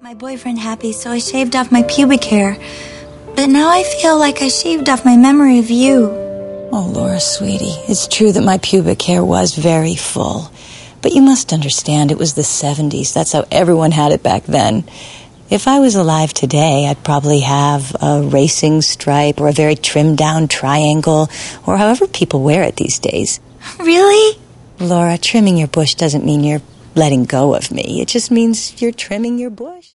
My boyfriend happy, so I shaved off my pubic hair. But now I feel like I shaved off my memory of you. Oh, Laura, sweetie, it's true that my pubic hair was very full. But you must understand, it was the 70s. That's how everyone had it back then. If I was alive today, I'd probably have a racing stripe or a very trimmed-down triangle, or however people wear it these days. Really? Laura, trimming your bush doesn't mean you're letting go of me. It just means you're trimming your bush.